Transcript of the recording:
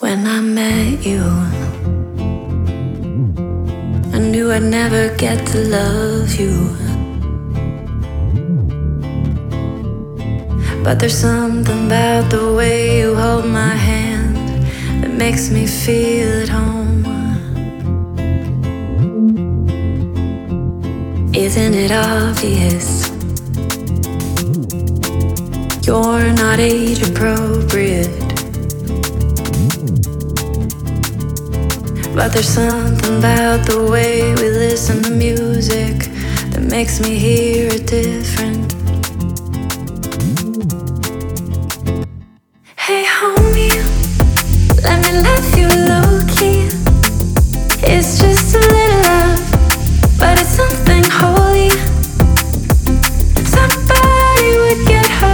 When I met you, I knew I'd never get to love you. But there's something about the way you hold my hand that makes me feel at home. Isn't it obvious? You're not age appropriate. But there's something about the way we listen to music that makes me hear it different.